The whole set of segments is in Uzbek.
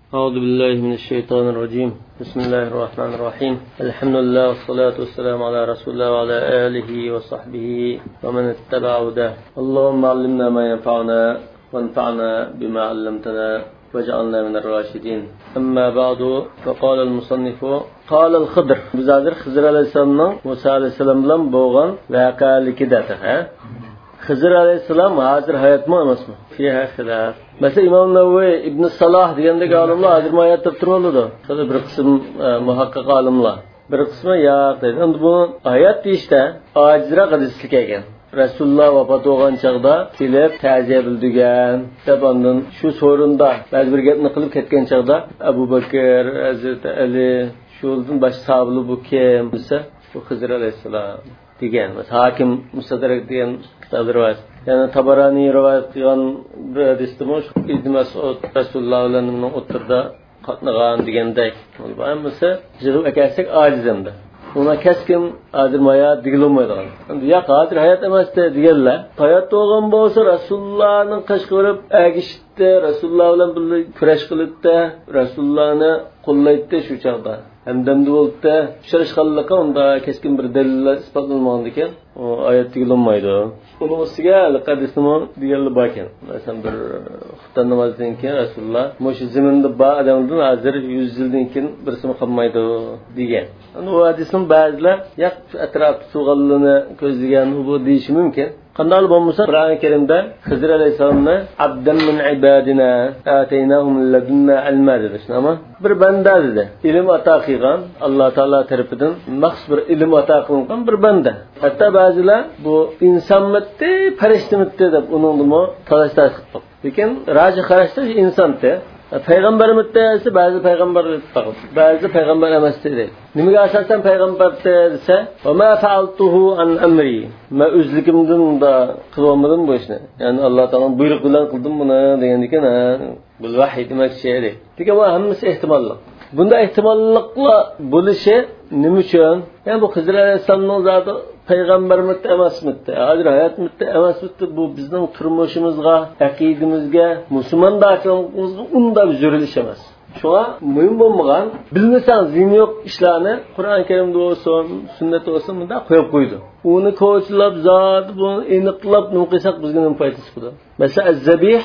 أعوذ بالله من الشيطان الرجيم. بسم الله الرحمن الرحيم. الحمد لله والصلاة والسلام على رسول الله وعلى آله وصحبه ومن اتبع هداه. اللهم علمنا ما ينفعنا وانفعنا بما علمتنا واجعلنا من الراشدين. أما بعد فقال المصنف قال الخضر بزادر خضر عليه السلام موسى عليه السلام لم بوغان واقع لكدته Xizr alayhissalom hozir hayotmi emasmi? Fiha xilaf. Mesela İmam Nevevi İbn Salah degandagi olimlar hozir hayot deb turibdi. Şöyle bir qism muhaqqiq olimlar. Bir qismi yo'q deydi. Endi bu hayot deyishda ojizroq hadislik ekan. Rasululloh vafot bo'lgan chaqda kelib ta'ziya bildirgan. Tabandan shu so'rinda ba'zi bir gapni qilib ketgan chaqda Abu Bakr, Hazrat Ali, shulardan boshqa sahobalar bu kim desa, bu Xizr alayhissalom degan. Hakim Mustadrak degan kitobda rivoyat. Yani Tabarani rivoyat qilgan bir hadisda Ibn Mas'ud Rasululloh bilan o'tirda qatnagan degandek. Bu hammasi jig'ib akasak ojizimda. Ona keskin hozir hayot digilmaydi. Endi yo'q hozir hayot emas deganlar. Hayot bo'lgan bo'lsa Rasulullohning qashqirib agishdi, Rasululloh bilan birga kurash qilibdi, Rasulullohni qo'llaydi shu chaqda. Hamdamda bo'ldi, uchrashganlikqa unda keskin bir dalillar isbotlanmagan ekan, o oyat digilmaydi. Uni ustiga hadisni deganlar bor ekan. Masalan bir xuftan namozdan keyin Rasululloh mush zaminda bor odamdan hozir 100 yildan keyin birisini qilmaydi degan. Ana u hadisning ba'zilar yo'q atrofda tug'ilini ko'zlagan bu deyishi mumkin. Qanday bo'lmasa Qur'oni Karimda Xizr alayhisalomni abdan min ibadina ataynahum ladunna ilma dedi. Ama bir banda dedi. Ilm ato qilgan Alloh taolo tarafidan maxsus bir ilm ato qilingan bir banda. Hatto ba'zilar bu insonmitdi, farishtamitdi deb uningni talash-tarash qilib. Lekin rajih qarashda insonda payg'ambarmitdi desa ba'zi payg'ambar ba'zi payg'ambar emas dedi. Nimaga asosan payg'ambar desa, "Va ma fa'altuhu an amri." Ma o'zligimdan da qilolmadim bu ishni. Ya'ni Alloh taolo buyruq bilan qildim buni degan ekan, bu vahiy demakchi edi. Lekin bu hammasi ehtimolli. Bunda ehtimolliqla bo'lishi nima uchun? Ya'ni bu Xizr alayhissalomning zoti payg'ambarmitdi emasmitdi, hozir hayotmitdi emasmitdi, bu bizning turmushimizga, aqidamizga, musulmonlarligimizga unda bir zo'rilish emas. Shunga muhim bo'lmagan, bilmasang zin yo'q ishlarni Qur'on Karimda bo'lsin, sunnatda bo'lsin bunda qo'yib qo'ydi. Uni ko'chlab zot buni aniqlab nima qilsak bizga nima foydasi bo'ladi? Masalan, az-zabih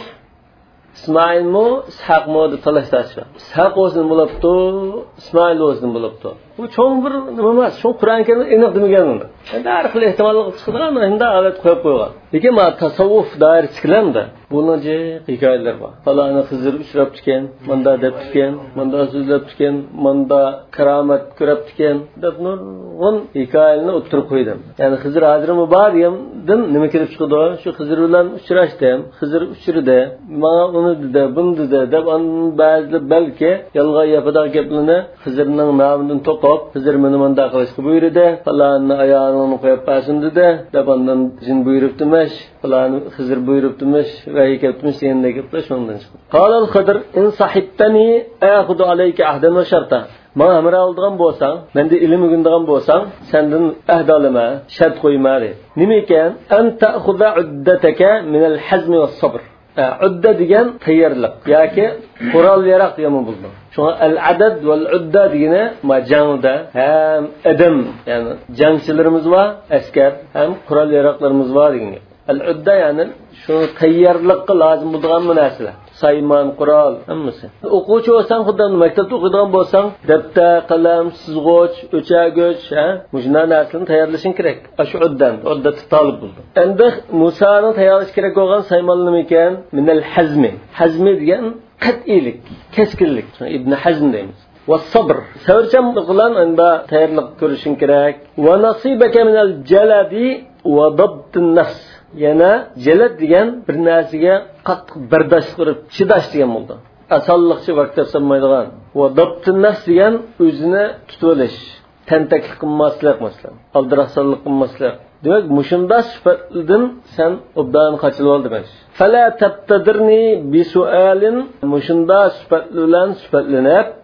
İsmailmi, İshaqmi deb talashtirishgan. Ishaq o'zini bo'libdi, Ismoil o'zini bo'libdi. Bu cho'ng bir nima emas, shu Qur'on Karimda aniq demagan uni. Endi har xil ehtimollar chiqadigan, endi alat qo'yib qo'ygan. Lekin ma tasavvuf doirasidagilarda buningcha hikoyalar bor. Faloni Xizr uchrab ekan, manda deb ekan, manda so'zlab ekan, manda karomat ko'rib ekan deb nurg'un hikoyalarni o'tirib qo'ydim. Ya'ni Xizr hozirmi bor degandan nima kelib chiqdi? Shu Xizr bilan uchrashdim, Xizr uchradi, menga uni dedi, bunu dedi deb ba'zi balki yolg'on gapidagi gaplarni Xizrning nomidan to'qib, Xizr meni manda qilishga buyurdi, falonni ayolini qo'yib qo'ysin dedi, deb ondan jin buyuribdimish, falonni Xizr buyuribdimish va hikayatimish deganday gaplar shundan chiqdi. Qala al-Xidr in sahibtani akhudhu alayka ahdan wa sharta. Mana amr oldigan bo'lsang, menda ilm o'rganadigan bo'lsang, sendan ahd olama, shart qo'yma dedi. Nima ekan? An ta'khudha uddataka min al-hazm was-sabr. Udda degan tayyorlik yoki qurol yaroq degan bo'ldi. Shunga al-adad val-udda degani majangda ham adam, ya'ni jangchilarimiz va askar ham qurol yaroqlarimiz bor degan. Al-udda ya'ni shu tayyorlikqa lozim bo'lgan narsalar. Saymon, qurol, hammasi. O'quvchi bo'lsang, xuddi maktabda o'qiydigan bo'lsang, daftar, qalam, sizg'och, o'chagich, mujna narsalarni tayyorlashing kerak. Shu uddat talib bo'ldi. Endi Musoni tayyorlash kerak bo'lgan saymon nima ekan? Minal hazmi. Hazmi degan qat'iylik, keskinlik. Ibn Hazm deymiz. Va sabr. Sabrchanlik bilan unda tayyorlik ko'rishing kerak. Va nasibaka minal jaladi va dabtun nafs. Yana jalat degan bir narsaga qattiq bardosh qilib chidash degan bo'ldi. Asalliqchi vaqt topsamaydigan. Va dabtun nafs degan o'zini tutib olish, tantaklik qilmaslik masalan, aldiraqsanlik qilmaslik. Demak, mushunda sifatdan sen obdan qochilib ol demak. Fala tabtadirni bi su'alin mushunda sifat bilan sifatlanib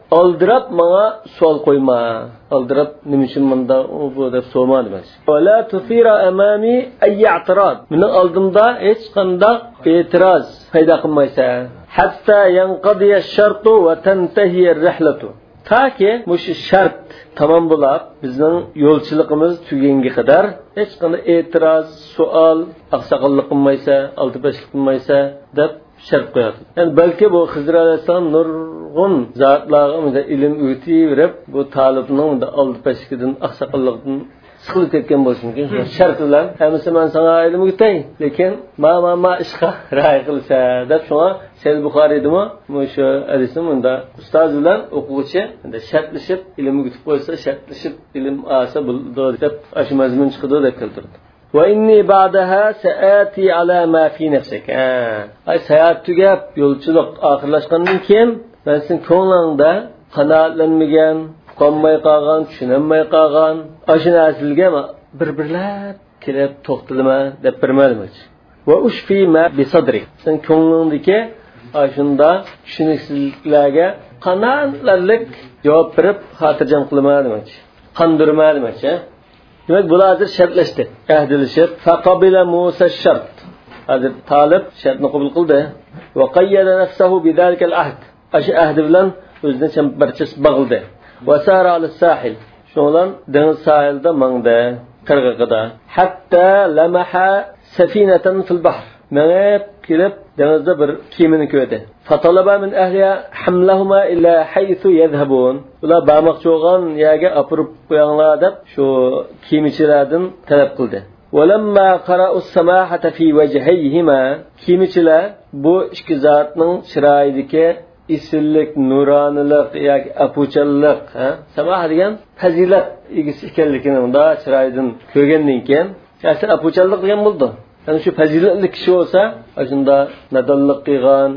Aldırab bana sual koyma. Aldırab nima uchun bunda bu deb so'rama demas. Va la tusira amami ay i'tirad. Meni oldimda hech qanday e'tiroz paydo qilmaysa, hatta yanqadiya ash-shartu va tantahi ar-rihlatu. Taki mush shart tamom bo'lib, bizning yo'lchiligimiz tuganga qadar hech qanday e'tiroz, savol, aqsaqillik qilmaysa, altibashlik qilmaysa deb shart qo'yadi. Yani balki bu Xizr alayhisalom nurg'un zotlarga ilm o'tib, bu talibning altibashligidan, aqsaqillikdan sıkılıp ketken bolsun ki şart bilan hamısı men sana ilm o'tay, lekin ma ishqa ra'y qilsa deb shuna Sahih Buxoriyda shu hadisni bunda ustoz bilan o'quvchi shartlashib ilm o'tib qo'ysa, shartlashib ilm olsa bo'ldi deb shu mazmun chiqdi deb keltirdi. Va inni ba'daha sa'ati ala ma fi nafsik. Ay sayat tugab yo'lchilik oxirlashgandan keyin men sen ko'nglingda qanoatlanmagan, qonmay qolgan, tushunmay qolgan, ashuna aslga bir-birlab kelib to'xtalma deb bermadim. Va ushfi ma bi sadri. Sen ko'nglingdagi ashunda tushunishsizliklarga qanoatlanlik javob berib, xotirjam qilmadim. Qandirmadim. Demek bular şartlashdi. Ahdilishib, faqabila Musa shart. Hazrat Talib shartni qabul qildi va qayyada nafsahu bidalika al-ahd. Ash ahd bilan o'zini chambarchas bog'ildi. Va sara al-sahil. Shundan dengiz sahilda mangda, qirg'ida. Hatta lamaha safinatan fil bahr. Mangab kelib denizda bir kemini ko'rdi. Fatalaba min ahliha hamlahuma illa haythu yadhhabun. Ular barmoqchi bo'lgan yerga apirib qo'yinglar deb shu kemichilardan talab qildi. Walamma qara'u as-samahata fi wajhayhima. Kemichilar bu ikki zotning chiroyidagi isillik, nuroniylik yoki apuchallik, samaha degan fazilat egisi ekanligini unda chiroyidan ko'rgandan keyin, asl apuchallik degan bo'ldi. Yani şu faziletli kişi olsa, aslında nadallık qilgan,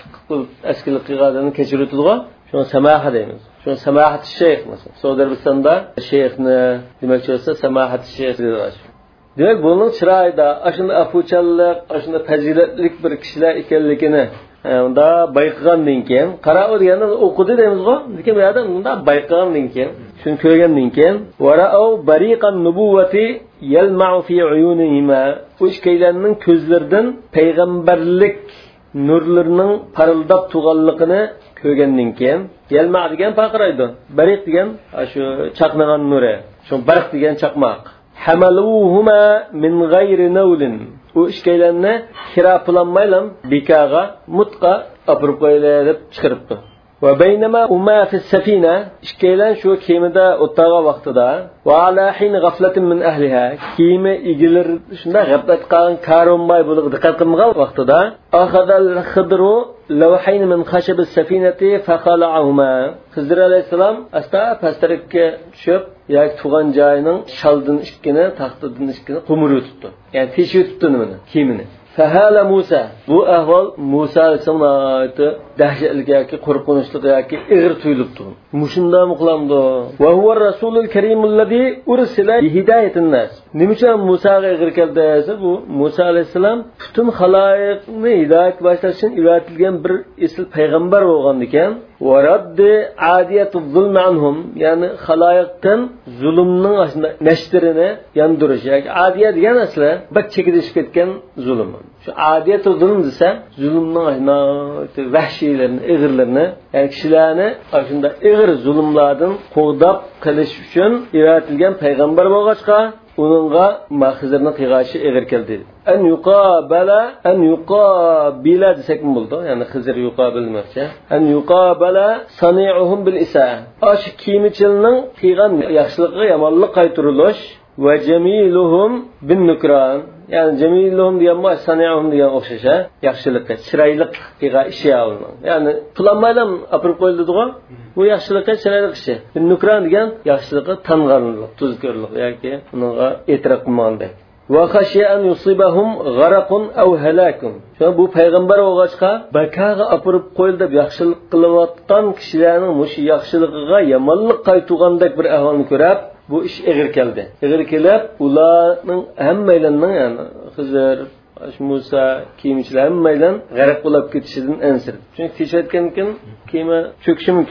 eskilik qilganını keçirildiği, şunu samaha deymiz. Şunu samahat şeyh mesela. Suudi Arabistan'da şeyhni demek olsa samahat şeyh diyorlar. Demek bunun çırayda aslında apuchallik, aslında faziletlik bir kişiler ekanligini unda bayqagandan keyin, qara'u deganda o'qidi deymiz-ku, lekin bu yerda unda bayqagandan keyin, shuni ko'rgandan keyin, wara'u bariqan nubuwati yalma'u fi uyunihima. Bu ishkaylarning ko'zlaridan payg'ambarlik nurlarining parildab turganligini ko'rgandan keyin, yalma' degan faqiraydi. Bariq degan shu chaqnagan nuri, shu bariq degan chaqmoq. Hamaluhuma min g'ayri nawlin. Bu ishkaylarni kira qilinmaylam bikaga mutqa apirib qo'yiladi deb chiqiribdi. Va baynama umma fi safina ishkaylan shu kemada o'ttirgan vaqtida va ala hin g'aflatin min ahliha kema egilar shunda g'aflat qilgan karonmay bo'lib diqqat qilmagan vaqtida akhadal khidru lawhayn min khashab as-safinati fa khala'ahuma. Xizr alayhisalom asta pastarikka tushib yoki tug'an joyining shaldan ikkini, taxtidan ikkini qumurib tutdi. Yani teshib tutdi nimani? Kemini. Fahala Musa. Bu ahvol Musa alayhisalomga dahshatli yoki qo'rqinchli yoki ig'ir tuyulibdi. Mushunda muqlamdi. Va huwa rasulul karimulladhi ursila bi hidayatin nas. Nima uchun Musaga ig'ir keldi desa, bu Musa alayhisalom butun xaloyiqni hidoyat boshlash uchun yuborilgan bir asl payg'ambar bo'lgan ekan. Va raddi adiyatu zulm anhum, ya'ni xaloyiqdan zulmning aslida nashtirini yandirish yoki adiya degan asli bir chekidishib ketgan zulm. Şu adiyat zulm desa, zulmning vahshiylarini, ig'irlarini, yani kishilarni shunda ig'ir zulmlardan qo'g'dab qilish uchun yaratilgan payg'ambar bo'lg'achqa, uningga mahzirni qilgashi ig'ir keldi. An yuqabila desak bo'ldi, ya'ni Xizr yuqabilmoqchi. An yuqabala sani'uhum bil isaa. Osh kiyimichilning qilgan yaxshiligiga yomonlik qaytirilish va jamiluhum bin nukran. Yani cemiluhum diye ama sani'uhum diye o'xshasha, yaxshilikka, chiroyli qilgan ishi oldi. Yani planmaylam apirib qo'yildi-ku. Bu yaxshilikka, chiroyli ishi. Bin nukran degan yaxshilikka tanganlik, tuzkorlik yoki uningga e'tirof qilmagandek. Va khashiya an yusibahum gharaqun aw halakun. Shu bu payg'ambar o'g'achqa bakaga apirib qo'yildi deb yaxshilik qilayotgan kishilarning mush yaxshiligiga yomonlik qaytugandek bir ahvolni ko'rib, bu ish ig'ir keldi. Ig'ir kelib, ularning hammaylarning, yani Xizr, Musa, kiyimchilar hammaylar g'arq bo'lib ketishidan ansirdi. Chunki teshayotgan ekan, kema cho'kishi mumkin.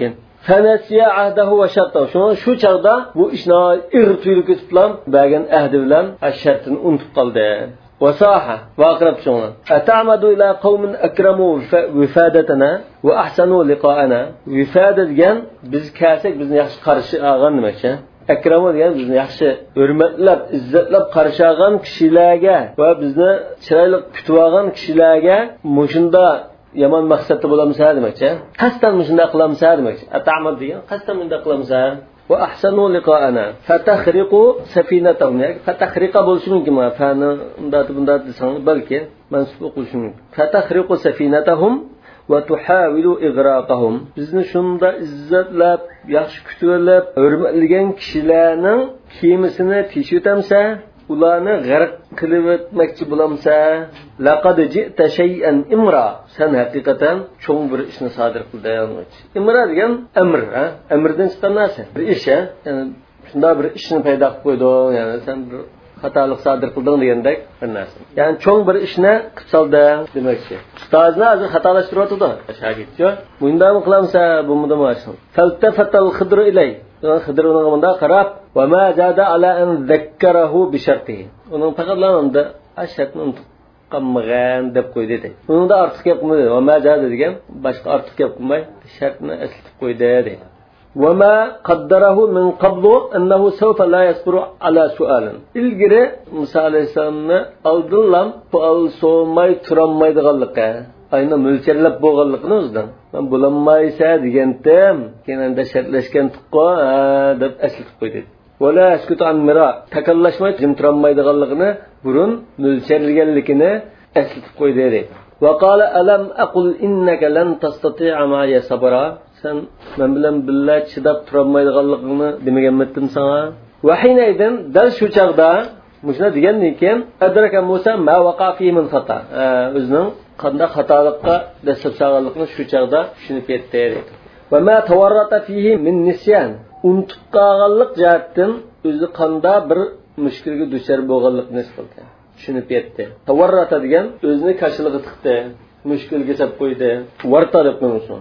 fanasiya ahdahu va shartahu. Şu çağda bu işna irtuyluq etiplan bəgən əhdi bilan şərtini unutub qaldı. Vasaha və aqrab şuna. Ata'madu ila qawmin akramu wifadatana və ahsanu liqa'ana. Vifada degan biz kəsək bizni yaxşı qarşı alğan deməkçi. Akramu degan bizni yaxşı hörmətlab, izzatlab qarşı alğan kişilərə və bizni chiroyli kutib alğan kişilərə mushunda yaman maqsadda bo'lamsa deməkçi. Qasdan mushunda qilamsa deməkçi. Ata'mad degan qasdan munda qilamsa va ahsanu liqa'ana fatakhriqu safinatahum. Fatakhriqa bo'lishi mumkin. Fa'ni bunda desang balki mansub o'qishi mumkin. Fatakhriqu safinatahum va tuhawilu igraqahum. Bizni shunda izzatlab, yaxshi kutib, hurmatlagan kishilarning kemisini teshib ularni g'arq qilib o'tmoqchi bo'lamsa, laqad ji'ta shay'an imra. Sen haqiqatan cho'ng bir ishni sodir qilding. Imra degan amr, amrdan chiqqan narsa. Bir ish, ya'ni shunda bir ishni paydo qilib qo'yding, ya'ni sen bir xatolik sodir qilding degandek bir narsa. Ya'ni cho'ng bir ishni qilib solding demakchi. Ustozni hozir xatolashtiryapti-da, shogirdchi. Bundami qilamsa, bunda mashhur. Faltafatal khidru ilay. Xidr uning bunda qarab va ma zada ala an zakkarahu bi shartihi. Uning faqatlananda shartni unutib qolmagan deb qo'ydi dedi. Uningda ortiq gap qilmadi. Va ma zada degan boshqa ortiq gap qilmay shartni eslatib qo'ydi dedi. Va ma qaddarahu min qablu annahu sawfa la yasbiru ala su'alin. Ilgari Musa alayhisolamni oldinlam sual so'may turolmaydiganligi ayna mo'lchallab bo'lganligini o'zidan men bulanmaysa degandim kenanda shartlashgan tuqqo deb eslatib qo'ydi. Wala askutu an mira takallashmay jim turolmaydiganligini burun mo'lchallaganligini eslatib qo'ydi dedi. Va qala alam aqul innaka lan tastati'a ma sabra. Sen men bilan billa chidab turolmaydiganligini demaganmidim sana. Va hinaydin dal shu chaqda mushuna degandan keyin adraka Musa ma waqa fi min xata. O'zining qanday xatolikqa dastlab sağlıqni shu chaqda tushunib ketdi dedi. Va ma tawarrata fihi min nisyan. Unutib qolganlik jihatdan o'zi qanday bir mushkulga duchor bo'lganlikni his qildi. Tushunib ketdi. Tawarrata degan o'zini kashiliga tiqdi, mushkulga solib qo'ydi. Varta deb qo'ymoqchi.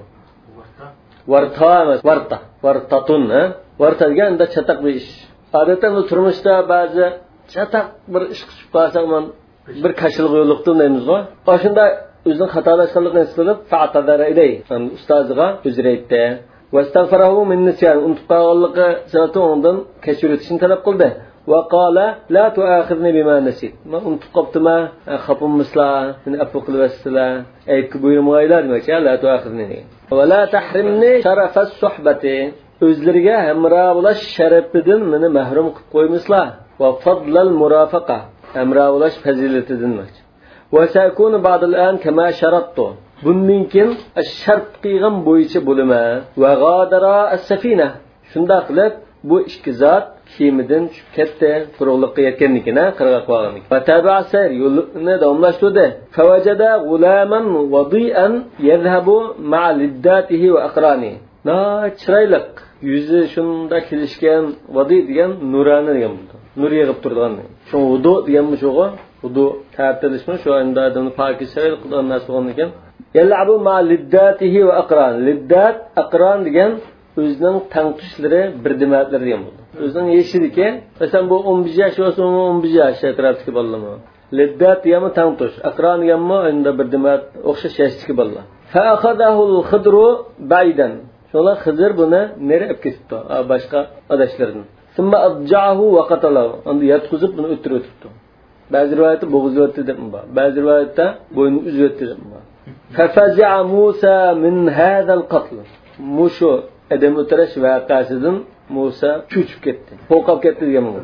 Varta emas, vartatun. Varta deganda chataq bir ish. Odatda turmushda ba'zi chataq bir ish qilib qolsam bir kashilga yo'liqdim deymiz-ku. Boshida o'zining xatolashganligini his qilib, fa'tadara ilay. Ustoziga uzr aytdi. Vastagfarahu min nisyan. Unutib qolganligi sababli undan kechiritishni talab qildi. Va qala la tu'akhidni bima nasit. Men unutib qopdimmi? Xafimmislar, meni afv qilibsizlar. Aytib buyurmaylar demakchi, la tu'akhidni. Va la tahrimni sharafas suhbati. O'zlariga hamra bo'lish sharafidan meni mahrum qilib qo'ymislar. Va fadlal murafaqa. Hamra bo'lish fazilatidan demakchi. Va sakunu ba'dal-an kama sharattu. Bundan keyin shart qilgan bo'yicha bo'lima va g'adara as-safina. Shunda qilib bu ikki zot kiyimidan tushib ketdi, quruqlikqa yetganligini qirg'oq qolganlik. Va tabi'asar yo'lni davomlashtirdi. Favajada g'ulaman wadi'an yadhhabu ma'a liddatihi va aqrani. Na chiroylik yuzi shunda kelishgan vadi degan nurani degan bo'ldi. Nur yig'ib turgan. Shu vudu deganmi shugo? Vudu tartilishmi shu endi odamni pokishalik qilgan narsa bo'lgan ekan. Yalabu ma liddatihi va aqran. Liddat aqran degan o'zining tanqishlari birdimatlari degan bo'ldi. O'zining yeshidiki, masalan bu 11 yosh bo'lsa 11 yosh atrofdagi bolalar. Liddat deganmi tanqish, aqran deganmi endi birdimat o'xshash yashdagi bolalar. Fa akhadahu al-khidru ba'dan. Sholar Xizr buni neri olib ketibdi, boshqa adashlardan. Summa adja'ahu wa qatalahu. Endi yatqizib buni o'tirib o'tibdi. Ba'zi rivoyatda bo'g'izib o'tdi deb bor. Ba'zi rivoyatda bo'yni uzib o'tdi deb bor. Fafaza'a Musa min hadha al-qatl. Mushu adam o'tirish voqeasidan Musa cho'chib ketdi. Qo'rqib ketdi degan bo'ldi.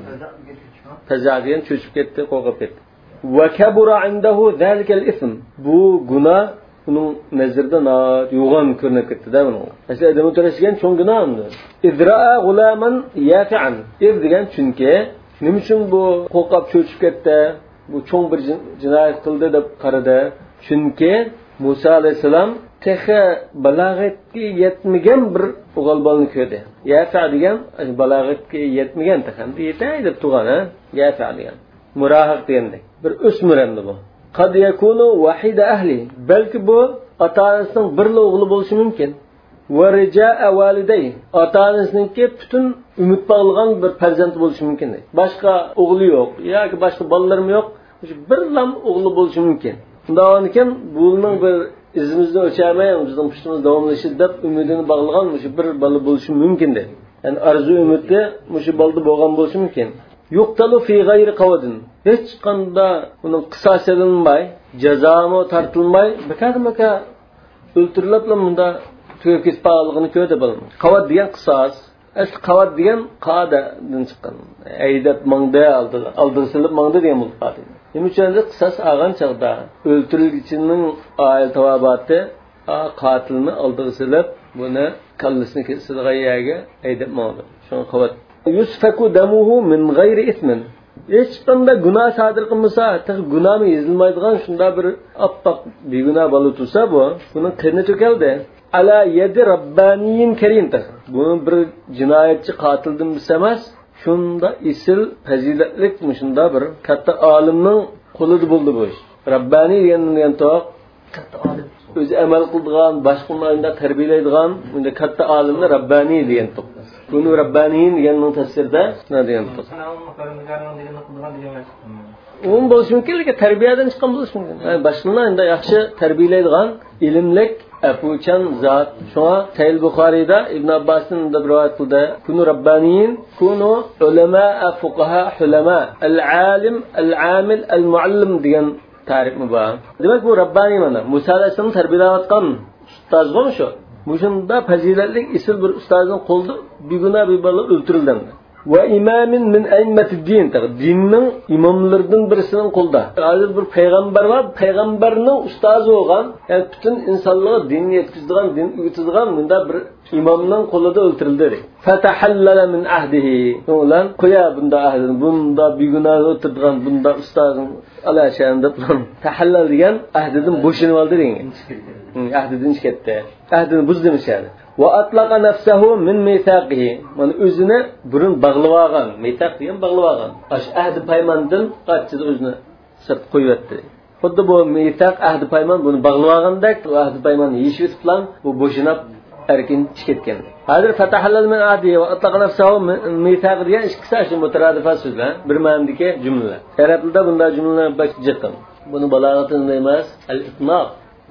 Faza'a degan cho'chib ketdi, qo'rqib ketdi. Va kabura indahu zalika al-ism. Bu gunoh uning nazarida yo'g'on ko'rinib ketdi-da buni. Aslida adam o'tirishgan cho'ng gunoh endi. Izra'a g'ulaman yafi'an. Degan chunki nima uchun bu qo'rqib cho'chib ketdi? Bu cho'ng bir jinoyat qildi deb qaradi. Chunki Musa alayhisalom texa balog'atga yetmagan bir o'g'il bolani ko'rdi. Yafa degan balog'atga yetmagan taxandi yetay deb turgan, yafa degan. Murahiq degandek. Bir o'smir endi bu. Qad yakunu wahida ahli. Balki bu ota-onasining bir o'g'li bo'lishi mumkin. va rija'a validay. Ota-onasininki butun umid bog'lagan bir farzand bo'lishi mumkin. Boshqa o'g'li yo'q yoki boshqa bolalarim yo'q. Birlam o'g'li bo'lishi mumkin. Undan keyin buning bir izimizni o'chirmay, bizning pushimiz davomlashib deb umidini bog'lagan bir bola bo'lishi mumkin dedi. Yani arzu umidi mushu bolda bo'lgan bo'lishi mumkin. Yuqtalu fi g'ayri qawadin. Hech qanday uning qisasi qilinmay, jazomi tortilmay, baka o'ltirilib bunda to'kis palig'ini ko'rdi bo'ldi. Qavad degan qisas, asli qavad degan qadadan chiqqan. Aydab mangda aldirsilib mangda degan bo'ladi. Nima uchun qisas olgan chaqda o'ltirilgichining oil tavobati qatilni aldirsilib buni kallasini kesilgan yerga aydab mangdi. Shuni qavad yusfaku damuhu min g'ayri ismin. Hech qanday gunoh sodir qilmasa, gunohni yezilmaydigan shunda bir oppoq begunoh bola tursa bu, buni qirni to'kaldi. Ala yadi rabbaniyin karimta. Bu bir jinoyatchi qatildan emas, shunda isil fazilatlik shunda bir katta olimning qo'lida bo'ldi bu ish. Rabbani degandan to'q katta olim. O'zi amal qiladigan, boshqalarni tarbiyalaydigan, unda katta olimni rabbani degan to'q. Bunu Rabbaniyin deganning tafsirida nima degan to'q. Onun bo'lishi mumkin, lekin tarbiyadan chiqqan bo'lishi mumkin. Yani boshqalarni yaxshi tarbiyalaydigan, ilmlik, apuchan zot. Shunga Sahih Buxoriyda Ibn Abbosning rivoyat qildi. Kunu Rabbaniyin, kunu ulama, fuqaha, hulama, al-alim, al-amil, al-muallim degan ta'rif bor. Demak bu Rabbani mana Musa alayhisolamni tarbiyalayotgan ustoz bo'lmi shu? Mushunda fazilatli isil bir ustozning qo'lida beguna bir bola o'ltirildi. Va imamin min a'immatid din. Dinning imomlaridan birisining qo'lida. Hozir bir payg'ambar va payg'ambarning ustozi bo'lgan, yani butun insonlarga dinni yetkazadigan, din o'rgatadigan bunda bir imomning qo'lida o'ltirildi. Fatahallala min ahdihi. Ulan qo'ya bunda ahdini, bunda beguna o'tirgan, bunda ustozning alashanida bilan tahallal degan ahdidan bo'shinib oldi degan. Ahdidan chiqdi. Ahdini buzdimishadi. Va atlaqa nafsahu min mithaqihi. Mana o'zini burun bog'lab olgan, mithaq degan bog'lab olgan. Ash ahdi paymandan qattiq o'zini sirt qo'yibdi. Xuddi bu mithaq ahdi payman buni bog'lab olgandek, ahdi payman yeshib bilan bu bo'shinib erkin chiqib Hozir fatahallal min ahdi va atlaqa nafsahu min mithaq degan ikki sashni mutaradif so'zlar, bir ma'nodagi jumlalar. Arab tilida bunday jumlalar bak jiqqan. Buni balog'atida emas, al-itnaq.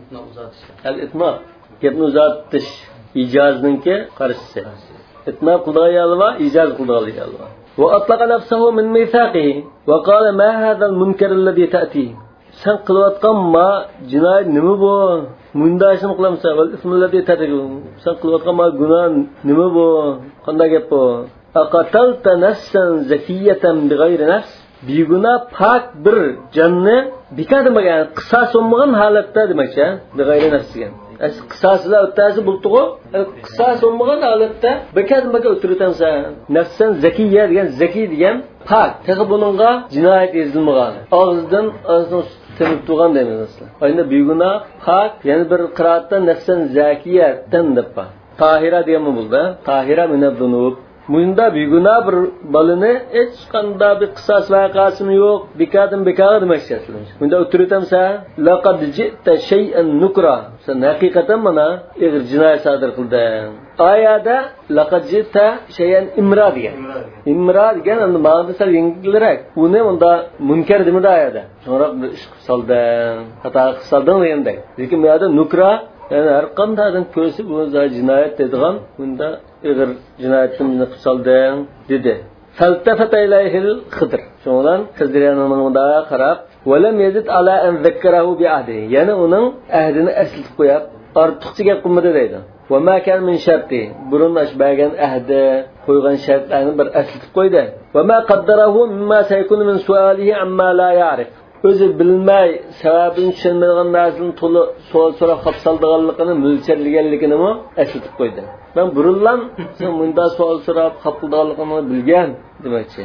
Al-itnaq gapni uzatish ijozninki qarshisi. Itnaq qilgan va ijoz qilgan va. Wa atlaqa nafsahu min mithaqihi wa qala ma hadha al-munkar alladhi ta'ti. Sen qilayotgan ma jinoyat nima bu? Mundashim qilamsa, val ism alladhi ta'ti. Sen qilayotgan ma gunoh nima bu? Qanday gap bu? Aqatalta nafsan zakiyatan bighayri nafs. Beguna pak bir canni bikadmagan qisas olmagan holatda demakchi, bighayri nafs degan. Qisaslar o'tasi bo'ldi-ku, qisas olmagan holatda bikadmaga o'tirtansa, nafsan zakiyya degan zaki degan pak, tag'i buningga jinoyat ezilmagan. Og'zidan tinib turgan deymiz aslida. Ayni beguna pak, ya'ni bir qiraatda nafsan zakiyatan deb bor. Tahira degan bo'ldi. Tahira minad-dunub. Bunda beguna bir balını hech qanday bir qisas voqeasi yo'q, bekadim bekar demoqchi. Bunda o'tiritamsa, laqad ji'ta shay'an nukra. Sen haqiqatan mana ig'ir jinoyat sodir qilding. Oyada laqad ji'ta shay'an imra degan. Imra degan endi ma'nosi sal yengilroq. Uni unda munkar demadi oyada. So'roq bir ish qilding, xato qilding degandek. Lekin bu yerda nukra yani her qandaydan ko'rsa bu jinoyat dedigan bunda ig'ir jinoyatni qilsalding dedi. Faltafata ilayhil Xidr. Shundan Xidrning unda qarab, "Valam yazid ala an zakkarahu bi ahdi." Yani uning ahdini eslatib qo'yib, ortiqcha gap qilmadi deydi. Va ma kan min sharti. Burun ashbagan ahdi qo'ygan shartlarni bir eslatib qo'ydi. Va ma qaddarahu mimma sayakunu min su'alihi amma la ya'rif. O'zi bilmay sababini tushunmagan narsani to'liq so'rab qapsaldiganligini mo'ljallanganligini ham eslatib qo'ydi. Men burunlan sen bunda savol so'rab qapildiganligini bilgan demoqchi.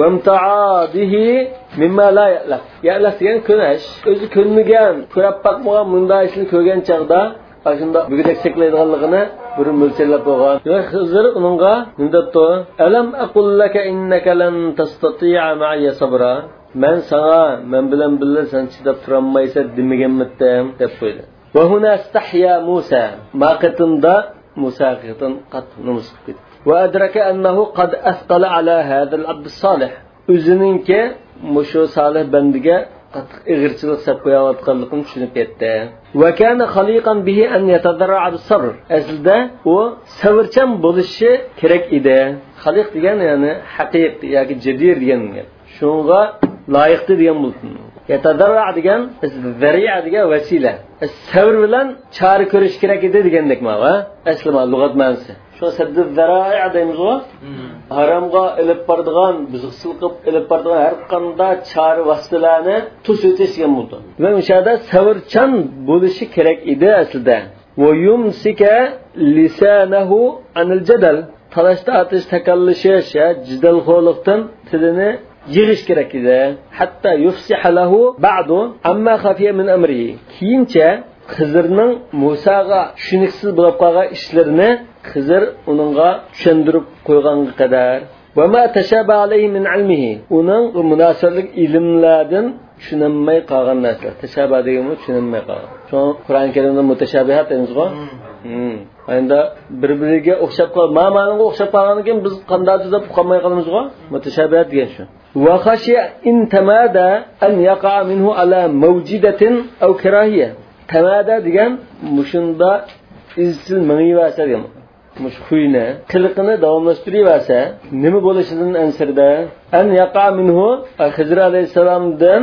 Vamta'adihi mimma la ya'laf. Ya'laf degan ko'nash. O'zi ko'nmagan, ko'rib bakmagan bunda ishni ko'rgan chaqda ashunda bugudek seklaydiganligini bir mo'ljallab qo'ygan. Va Xizr uningga nindabdi. Alam aqul laka innaka lan tastati'a ma'iya sabra. Men sana, men bilan birga sen chidab turolmaysan demaganmidim deb qo'ydi. Va huna istahya Musa. Maqatimda Musa haqiqatan qattiq nomus qilib ketdi. Va adraka annahu qad asqala ala hadha al-abd as-salih. O'zininki mushu salih bandiga qattiq ig'irchilik sab qo'yayotganligini tushunib ketdi. Va kana xaliqan bihi an yatadarra'a bis-sabr. Aslida u sabrchan bo'lishi kerak edi. Xaliq degan ya'ni haqiqiy yoki jadir degan. Shunga loyiqdi degan bo'lsin. Yatadarra degan zari'a degan vasila. Sabr bilan chora ko'rish kerak edi degandekmi va? Aslida lug'at ma'nosi. Shu saddi zari'a deymiz-ku. Haramga ilib boradigan, buzuqchilik qilib ilib boradigan har qanday chora vositalarni to'sitishgan bo'ldi. Va o'shada sabrchan bo'lishi kerak edi aslida. Va yumsika lisanahu anil jadal. Talashda atish takallishish, jidalxo'likdan tilini yig'ish kerak edi. Hatta yufsiha lahu ba'du amma khafiya min amrihi. Keyincha Xizrning Musaga tushuniksiz bo'lib qolgan ishlarini Xizr uningga tushuntirib qo'yganga qadar va ma tashaba alayhi min ilmihi. Uning munosabatlik ilmlardan tushunmay qolgan narsa. Tashaba deganni tushunmay qolgan. Shu Qur'on Karimda mutashabihat deymiz-ku. Endi bir-biriga o'xshab qolib, ma'noga o'xshab qolgandan keyin biz qanday deb qolmay qolamiz-ku? Mutashabihat degan shu. Wa khashiya in tamada an yaqa minhu ala mawjidatin aw karahiyya. Tamada degan mushunda izchil mangiyasa degan. Mush xuyni, qiliqini davomlashtirayversa, nima bo'lishidan ansirda an yaqa minhu Xizr alayhisalomdan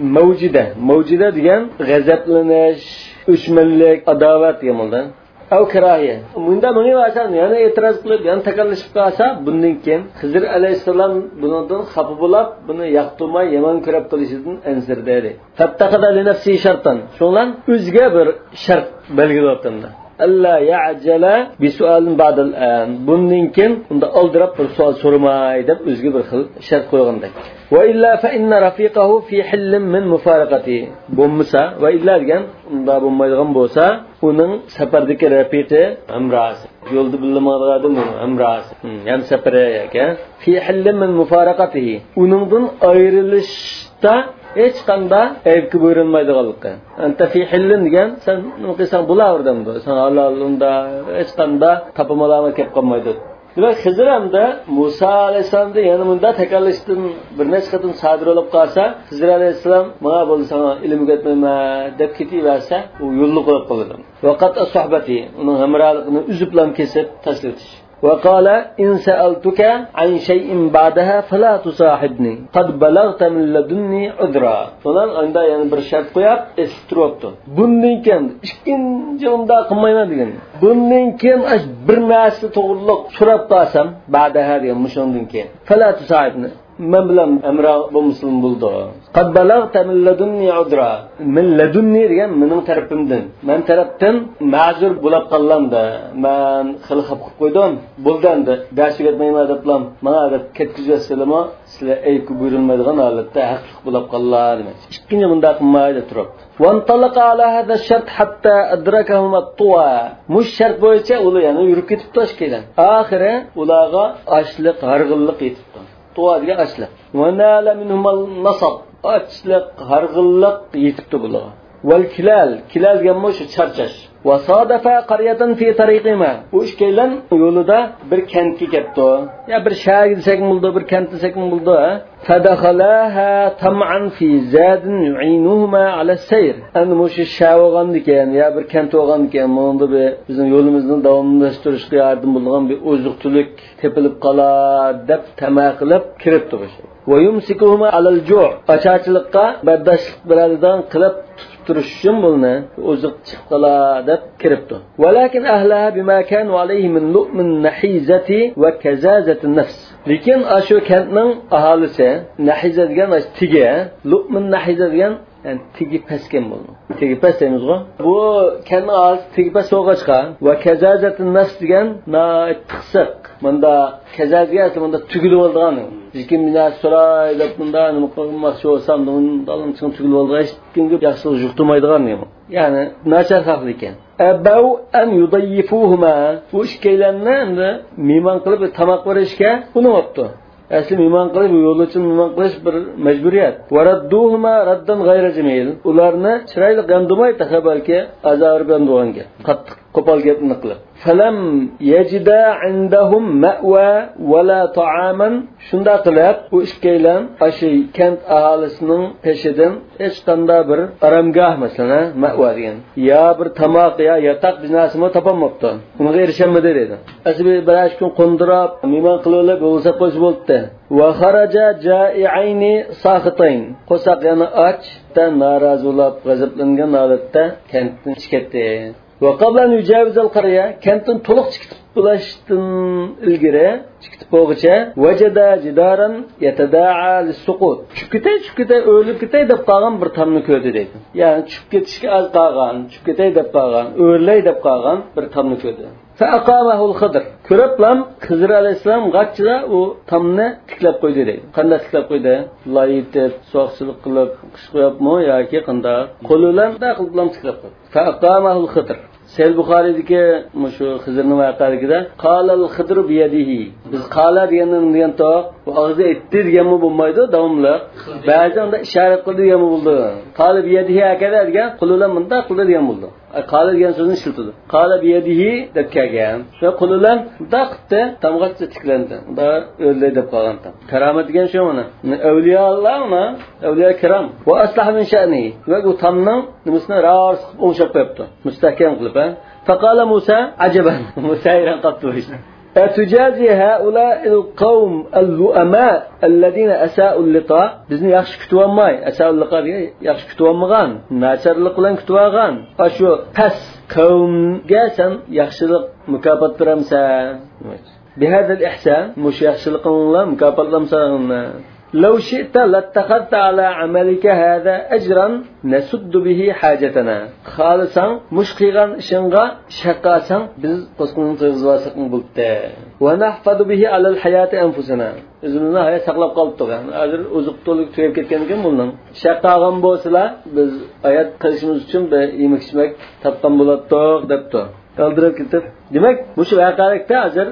mawjida degan g'azablanish, o'chmanlik, adovat degan bo'ldi. Aw karahiya. Bunda menga varsan, yana e'tiroz qilib, yana takallishib qolsa, bundan keyin Xizr alayhisalom bundan xafa bo'lib, buni yoqtirmay yomon ko'rib qolishidan ansirda edi. Fattaqada li nafsi shartan. Shundan o'ziga bir shart belgilabdi. Allah ya'jala bi su'alin ba'dal an. Bundan keyin unda oldirab bir savol so'ramay deb o'ziga bir xil shart qo'ygandek. Va illa fa inna rafiqahu fi hillin min mufaraqati. Bo'lmasa va illa degan unda bo'lmaydigan bo'lsa, uning safardagi rafiqi amrasi. Yo'lda bilmaganlardan amrasi. Ham safari ekan. Fi hillin min mufaraqatihi. Uningdan ayrilishda hech qanday aybga buyurilmaydiganligi. Anta fi hillin degan sen nima qilsang bo'laverdi. Sen Allohunda hech qanday topmalarga kelib qolmaydi. Demak, Xizr hamda Musa alayhisalomda yana bunda takallishdan bir necha qatim sodir bo'lib qolsa, Xizr alayhisalom "Menga bo'lsa ilm o'rgatmayman" deb ketaversa, u yo'lni qo'yib qoladi. Vaqat as-suhbati, uning hamrohligini uziblam kesib tashlatish. وقال إن سألتك عن شيء بعدها فلا تصاحبني قد بلغت من لدني عذرا. Falan anda yani bir şart qo'yib, estiribdi. Bundan keyin ikkinchi unda qilmayman degan. Bundan keyin bir narsa to'g'riliq so'rab qolsam, ba'daha degan mushundan keyin fala tusahibni. Men bilan amra bu muslim bo'ldi. Qad balagta min ladunni udra. Min ladunni degan mening tarafimdan. Men tarafdan ma'zur bo'lib qolganda, men xilxab qilib qo'ydim. Bo'ldandi. Dars o'tmayman deblam. Menga deb ketkizasizlarmi? Sizlar aytib buyurilmaydigan holatda haqliq bo'lib qollar demak. Ikkinchi bunda qilmaydi turib. وانطلق على هذا الشرط حتى أدركهم الطوى. مش شرط bo'yicha ular yana yurib ketibdi Toshkentdan. Oxiri ularga ochliq, harg'inlik yetibdi. Tuva degan ochliq. Va nala minhum al-nasab. Ochliq, harg'inlik yetibdi bularga. Val kilal degan shu charchash. Va sadafa qaryatan fi tariqima. U ishkaylan yo'lida bir kentga ketdi. Ya bir shahar desak bo'ldi, bir kent desak bo'ldi. Fadakhalaha tam'an fi zadin yu'inuhuma ala sayr. Endi shu shahar bo'lgandikan, ya bir kent bo'lgandikan, bunda bizning yo'limizni davomlashtirishga yordam bo'lgan bir oziq-tulik tepilib qolar deb tama qilib kiribdi bu. Va yumsikuhuma alal ju'. Ocharchilikqa bardoshlik biladigan qilib turish uchun buni oziq chiqib qolar deb kiribdi. Walakin ahlaha bima kanu alayhi min lu'min nahizati va kazazati nafs. Lekin ashu kentning aholisi nahiza degan tigi, lu'min nahiza degan yani tigi pasken bo'ldi. Tigi pas deymiz-ku. Bu kentning aholisi tigi pas so'g'achqa va kazazati nafs degan tiqsiq. Bunda kazaziga asli bunda tugilib olgan. Lekin men so'ray deb bunda nima qilmoqchi bo'lsam, bundan chiqib tugilib olgan hech kimga yaxshi yuqtirmaydigan nima. Ya'ni nachar xalq ekan. Abau an yudayyifuhuma. Bu ishkaylarni endi mehmon qilib tamoq berishga uninibdi. Asli mehmon qilib yo'l uchun mehmon qilish bir majburiyat. Waradduhuma raddan ghayra jamil. Ularni chiroyli gandumay taxabalki azar ganduvanga. Qattiq qo'pol gapni qilib. Falam yajida indahum ma'wa wala ta'aman. Shunda qilib u ishkaylan ashi kent aholisining peshidan hech qanday bir aramgoh masalan ma'wa degan ya bir tamoq ya yotoq biznasini topolmabdi. Unga erishamadi dedi. Asli bir kun qondirab mehmon qilib bo'lsa qo'sh bo'ldi. Va kharaja ja'i'aini sakhitayn. Qo'saq yana och, tan narozi bo'lib g'azablangan holatda kentdan chiqdi. Va qabla an yujawiz al-qarya kentdan to'liq chiqib bo'lishdan ilgari chiqib bo'lguncha vajada jidaran yatadaa lis-suqut. Chukitay o'lib ketay deb qolgan bir tamni ko'rdi deydi. Ya'ni chukib ketishga az qolgan, chukib ketay deb qolgan, o'rlay deb qolgan bir tamni ko'rdi. فأقامه الخضر كربلام خضر عليه السلام غاتشلا و تامنى تكلاب قويدي deydi. Qanday tiklab qo'ydi? Layitib, so'qchilik qilib, qish qo'yapmi yoki qanday? Qo'li bilan da qilib tiklab qo'ydi. فأقامه الخضر Sahih Buxoriydagi mushu Xizrning voqealigida qalal xidr biyadihi. Biz qala degan toq bu og'izda aytdi deganmi bo'lmaydi, davomli. Ba'zan unda ishorat qildi deganmi bo'ldi. Qala biyadihi akada degan qo'lidan bunda qildi degan bo'ldi. Qala degan so'zni ishlatdi. Qala biyadihi deb kelgan. Va qo'lidan bunda qildi, tamg'atcha tiklandi. Unda o'ldi deb qolgan tam. Karomat degan shu mana. Avliyo Allohmi? Avliyo kiram. Va aslah min sha'ni. Va u tamning nimasini ras qilib o'ngshab qo'yibdi. Mustahkam qilib فقال موسى عجبا موسى ينقطوش أتجازي هؤلاء القوم اللؤماء الذين أساءوا اللقاء بزني يخش كتوان ماي أساءوا اللقاء يخش كتوان مغان ناچر لقلان كتواغان أشو پس قوم جاسن يخشلق مكابت برمسا بهذا الإحسان مش يخشلق الله مكابت برمسا لو شئت لاتخذت على عملك هذا أجرا نسد به حاجتنا خالصا مشقيغا شنغا شقاسا biz qo'sqinni to'g'izvasaqni bo'ldi va nahfadu bihi ala al-hayat anfusana o'zimizni hayot saqlab qolib turgan hozir o'ziq to'liq tugab ketgan ekan bundan shaqag'an bo'lsalar biz hayot qilishimiz uchun bir yemak ichmak topgan bo'ladiq debdi qaldirib ketib demak bu shu voqealikda hozir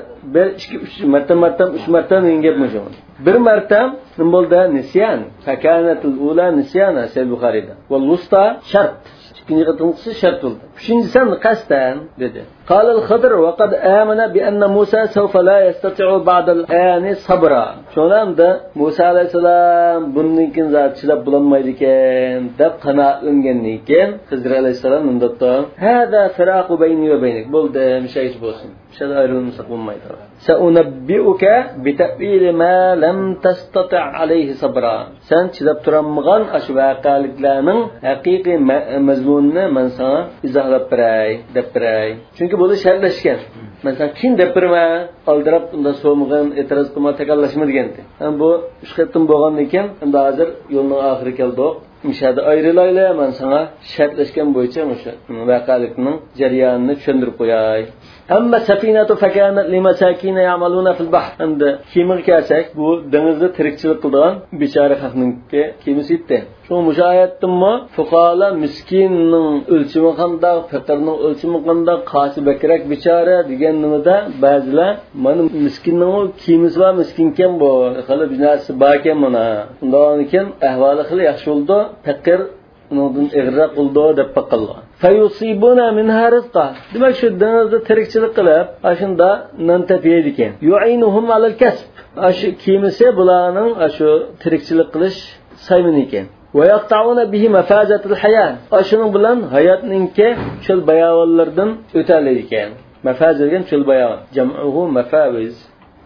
1 2 3 marta menga gap bir marta nima bo'ldi nisyan fakanatul ula nisyana Sahih Buxoriyda wal wusta shart ikinci qatımcısı şart oldu. Üçüncüsü kasten dedi. قال الخضر وقد آمن بأن موسى سوف لا يستطيع بعد الآن صبرا. Şonam da Musa aleyhisselam bununkin zat çilap bulanmaydiken, dep qanaatlanganliken Xizr aleyhisselam undapta. Hada firaqu beyni ve beynik. Bo'ldi, mishayish bo'lsin. Shada ayrılmasak bo'lmaydi. Saunabbiuka bi ta'wil ma lam tastati' alayhi sabra. Sen chilab turamagan ash voqealiklarning haqiqiy mazmunini men sana izohlab beray, deb beray. Chunki bu shartlashgan. Mesela kim depirme aldirab unda so'mg'an e'tiroz qilma takallashma degandi. Ham bu 3 qatim bo'lgan ekan, endi hozir yo'lning oxiri keldi. Mishada ayrilaylar, men sana shartlashgan bo'yicha o'sha voqealikning jarayonini tushuntirib qo'yay. Amma safinatu fakanat limasakin ya'maluna fil bahr. Endi kemir kelsak, bu dengizda tirikchilik qilgan bechora xalqningki kemisi edi. Şu müşahiyatımı fuqala miskinning o'lchimi qanday, faqirning o'lchimi qanday, qasi bakrak bechora deganimda ba'zilar mana miskinning kemisi va miskinkan bu hali biznasi bakan mana. Undan keyin ahvoli xili yaxshi bo'ldi, faqir undan ig'ra qildi deb qolgan. Fayusibuna minha rizqa. Demak shu dengizda tirikchilik qilib, ashunda nan tepiydi ekan. Yu'inuhum alal kasb. Aşı kemisi bularning ashu tirikchilik qilish saymin ekan. ويقطعون به مفازة الحياة. أشنو بلان حياتنينكي شل بياولردن ötəliykən. Mafazə degan şol bayavan. Jam'uhu mafawiz.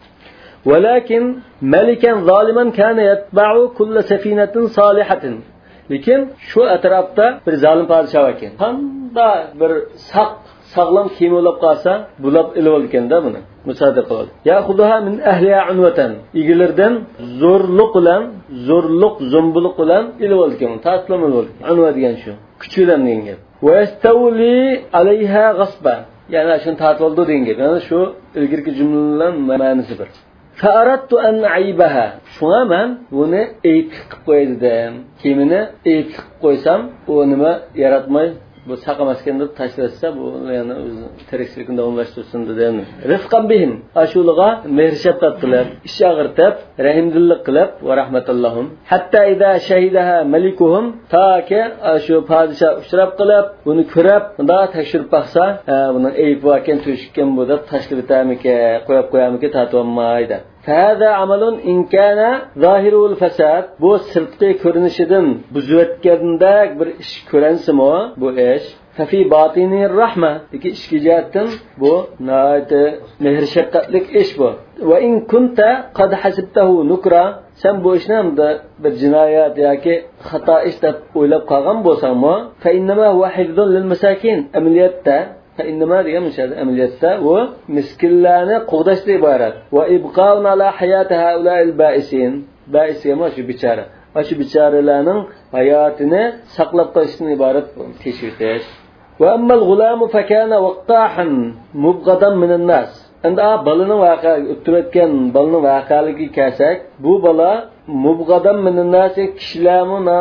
ولكن ملكا ظالما كان يتبع كل سفينة صالحة. Lekin şu atrafda bir zalim padişah ekan. Qanda bir sağlam kemi olib qalsa, bulab ilib olganda buni musodara qiladi. Ya xudaha min ahliya unwatan. Igillardan zo'rluq zombuluq bilan ilib olgan. Taslim bo'ldi. Unva degan shu. Kuchidan degan gap. Va yastawli alayha ghasba. Yani shuni tatib oldi degan gap. Yani shu ilgirki jumlalar ma'nosi bir. Fa'aradtu an aybaha. Shuna men buni ayb qilib qo'ydim. Kemini ayb qilib qo'ysam, u nima yaratmay bu saqlamasken deb tashlatsa bu yana o'z tirikchiligini davomlashtirsin dedi. Rifqan bihim ashulaga mehr shafqat qilib, ish ag'irtab, rahimdillik qilib va rahmatallahum. Hatta ida shahidaha malikuhum taaki shu podshoh uchrab qilib, uni ko'rib, unda tekshirib baqsa, buni ayb vaken to'shikkan bu deb tashlab etamiki, qo'yib qo'yamiki tatolmaydi. فهذا عمل إن كان ظاهره الفساد bu sirtqi ko'rinishidan buzayotgandek bir ish ko'ransimi bu ish fafi batini rahma iki ishki jihatdan bu naati mehr shafqatlik ish bu va in kunta qad hasibtahu nukra sen bu ishni bir jinoyat yoki xato ish deb o'ylab qolgan bo'lsangmi fa innama huwa hifzun lil masakin amaliyatda فإنما ديام مشاهد أمليته ومسكلانة قودش عبارات وإبقاء على حياة هؤلاء البائسين بائسين ما شو بيشارة أشو بيشارة لانن حياتنا سقلب قشن عبارات تشويتش وأما الغلام فكان وقاحا مبغضا من الناس عند بالنا واقع اتركن بالنا واقع لقي كاسك بو بلا مبغضا من الناس كشلامنا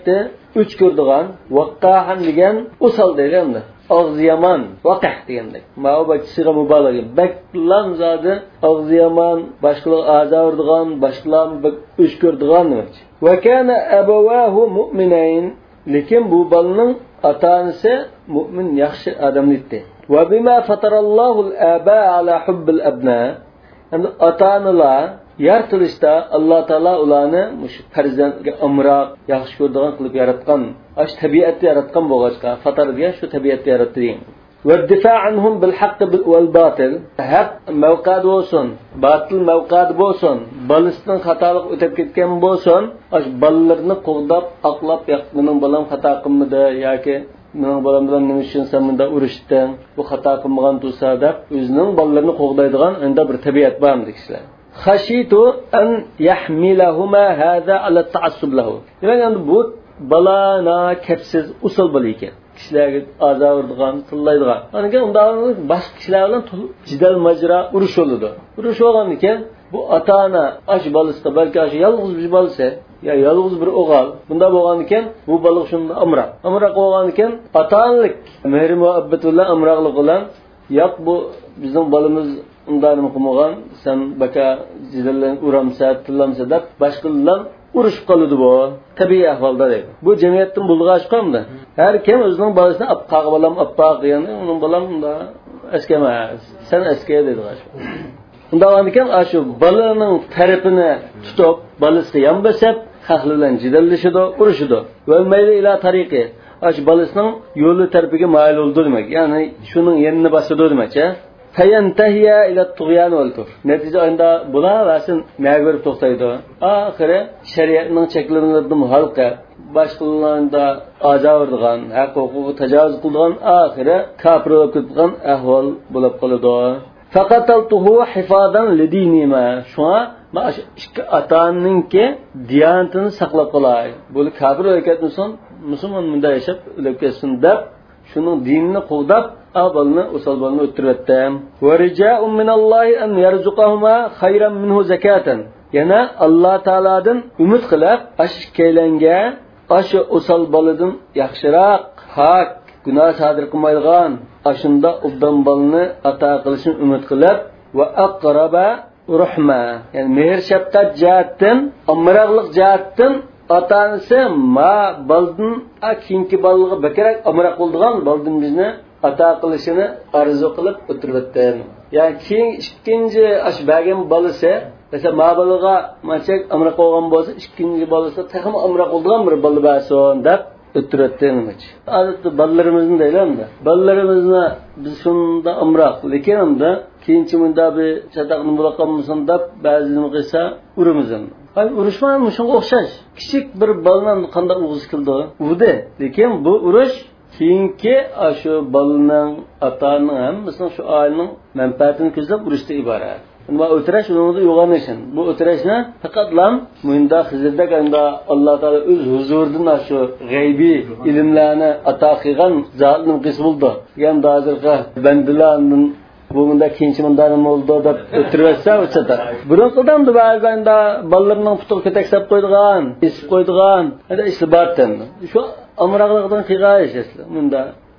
üç gördüğün vaqahan degan usal deganda ağzı yaman vaqah deganda ma'bak siga mubalagı baklan zadi ağzı yaman başqalar azavurdigan başqalar üç gördüğün demek ve kana abawahu mu'minayn lekin bu balning ota-onasi mu'min yaxshi odam edi ve bima fatarallohu al-aba ala hubbil abna endi ota-onalar yaratılışda Allah Taala ularni mush farzandga amroq yaxshi ko'radigan qilib yaratgan. Ash tabiatda yaratgan bo'lg'achqa, fatar degan shu tabiatda yaratdi degan. Va difo' anhum bil haqq wal batil. Haq mavqad bo'lsin, batil mavqad bo'lsin, balistdan xatolik o'tib ketgan bo'lsin, ash ballarni qo'g'dab, aqlab, mening bolam xato qilmadi yoki mening bolam bilan nima uchun sen bunda urushding, bu xato qilmagan tursa deb o'zining bolalarini qo'g'daydigan unda bir tabiat bor kishilar. Khashitu an yahmilahuma hada ala ta'assub lahu. Yani bu balana kepsiz usul bol ekan. Kishilarga azavurdigan, tillaydigan. Ana unda boshqa kishilar bilan jidal majra urush bo'ladi. Urush bo'lgan ekan, bu ota-ona ash bolasida balki ash yolg'iz bir bolsa, ya yolg'iz bir o'g'il. Bunda bo'lgan ekan, bu bola shunda amroq. Amroq bo'lgan ekan, ota-onalik mehr muhabbat bilan amroqlik bilan yo'q bu bizning bolamiz undan muqimgan sen baka jidallan uramsa tillamsa deb boshqalar urushib qoladi bu tabiiy ahvolda deydi. Bu jamiyatdan bulg'ashqanda har kim o'zining bolasini qag'ib olam appaq yani uning bolam unda askamas sen askaya deydi g'ashib. Unda ekan shu bolaning tarafini tutib bolasiga yon bosib xalq bilan jidallashidi urushidi va mayli ila tariqi ash bolasining yo'li tarafiga mayl bo'ldi demak ya'ni shuning yenini bosadi demakcha fayantahiya ila tug'yan wal kufr natija unda bular vasin mag'rur to'xtaydi oxiri shariatning cheklaridan halqa boshqalarga ajavurdigan huquqiga tajovuz qilgan oxiri kafir bo'lib ketgan ahvol bo'lib qoladi faqataltuhu hifadan lidinima shuna mash ikki ataninki diyanatini saqlab qolay bu kafir bo'lib ketmasin musulmon bunda yashab o'lib ketsin deb shuning dinini qo'g'dab abalni usal balni o'ttiribdi va rija'un minallohi an yarzuqahuma khayran minhu zakatan yana Alloh taoladan umid qilib ash keylanga ash usal balidan yaxshiroq haq gunoh sodir qilmaydigan ashunda ubdan balni ato qilishni umid qilib va aqraba rahma yani mehr shafqat jihatdan amroqlik jihatdan ota-onasi ma baldin keyingi bolaga bakarak amroq bo'ldigan baldin bizni ato qilishini arzu qilib o'tiribdi. Ya'ni keyin ikkinchi ash bergan bolasi mesela ma bolaga machak amroq bo'lgan bo'lsa ikkinchi bolasi taxim amroq bo'lgan bir bola bo'lsin deb o'tiribdi nimachi. Odatda bolalarimizni deylamda. Bolalarimizni biz shunda amroq lekin unda keyinchi bunda bir chatoqni bo'laqammisan deb ba'zini qilsa urimizdan. Ay urushman shunga o'xshash. Kichik bir boladan qanday o'g'iz qildi? Udi. Lekin bu urush keyingi shu bolaning ota-onaning hammasining shu oilaning manfaatini ko'zlab urushda iborat. Nima o'tirash uningda yo'g'onishsin. Bu o'tirashni faqatlam munda Xizrdek anda Alloh taolo o'z huzuridan shu g'aybiy ilmlarni ato qilgan zotning qismi bo'ldi. Degan hozirga bandalarning bunda keyinchi mundarim bo'ldi deb o'tirsa o'chata. Biroqdan da ba'zanda bolalarning putuq ketaksab qo'ydigan, isib qo'ydigan, hada ishli bardan. Shu amroqlikdan qiyg'ayish asli. Bunda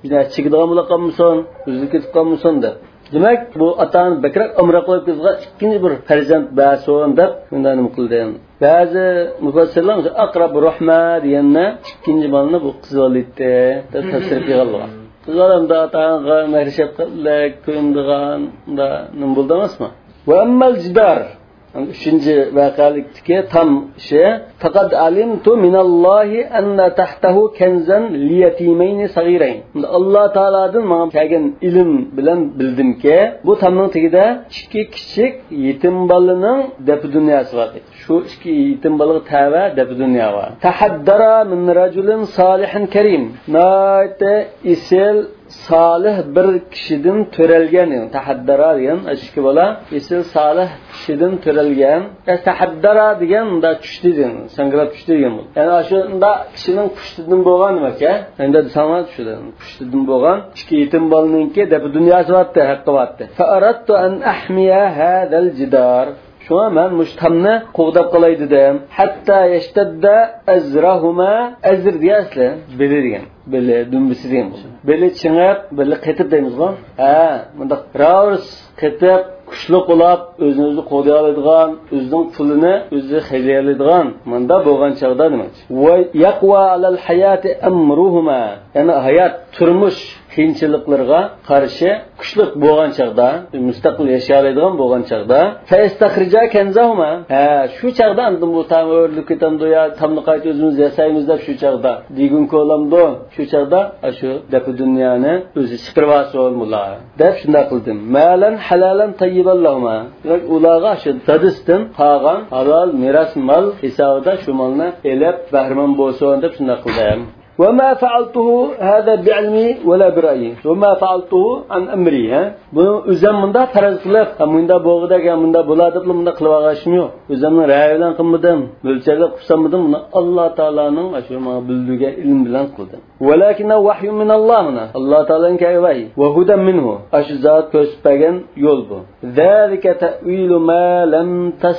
yine çıkıdığın bulaqamısın, üzülüp ketip qalmısın deb. Demek bu atan bekrak amraqlab kızga ikinci bir farzand ba'son deb bundan qildi. Ba'zi mufassirlar aqrab rahma deganni ikinci balni bu qiz olibdi deb tafsir qilganlar. Qizlarimda atanga mehrishab qilib ko'ndigan da nim bo'ldi emasmi? Va ammal jidar üçüncü vakalıktaki tam şey fakat alimtu minallahi enne tahtahu kenzen liyetimeyn sagireyn. Allah Teala'dan bana kelgen ilim bilen bildim ki bu tamның tagida ikki kichik yetim balaning depi dunyasi var. Şu ikki yetim balığı tava depi dünya var. Tahaddara min rajulin salihin kerim. Naite isil salih bir kişiden törelgen, tahaddara degan ikki bola isil salih kişiden törelgen. Tahaddara degan da tushdi degan, sangrab tushdi degan bu. Yani ashunda kişinin kushtidan bo'lgan demak, endi sana tushdi. Kushtidan bo'lgan ikki yetim bolaninki deb dunyasi vatdi, haqqi vatdi. Fa aradtu an ahmiya hadal jidar. Şuna men müştamni qo'g'dab qolay dedim. Hatta yashtadda azrahuma azr diyasli beli degan. Beli dumbisi degan. Beli chingib, beli qetib deymizmi? Ha, bunda raus qetib kuchli qolab o'zini qo'lga oladigan, o'zining pulini o'zi xaylaydigan menda bo'lgan chog'da demak. Va yaqwa alal hayati amruhuma. Yani hayat turmush qiyinchiliklarga qarshi kuchli bo'lgan chog'da, mustaqil yashaydigan bo'lgan chog'da faystakhrija kanzahuma. Shu chog'da andim bu ta'mirlik ketamdi ya tamni qayta o'zimiz yasaymiz deb shu chog'da digun ko'lamdi. Shu chog'da shu deb dunyoni o'zi chiqirib olmular. Deb shunday qildim. Malan halalan tayyiballahuma. Ularga shu dadistin qolgan halol miras mal hisobida shu malni elab bahramon bo'lsin deb shunday qildim. وما فعلته هذا بعلمي ولا برأيي وما فعلته عن أمري bunu üzemimde faraz qilib munda bo'g'idagi munda bo'ladi deb munda qilib olishim yo'q. O'zimning ra'yi bilan qilmadim, o'lcharlab qilsamadim, buni Alloh taolaning shu menga bildirgan ilm bilan qildim. Walakin vahyun min Alloh mana. Alloh taolaning vahiy va hudan minhu. Shu zot ko'rsatgan yo'l bu. Zalika ta'wilu ma lam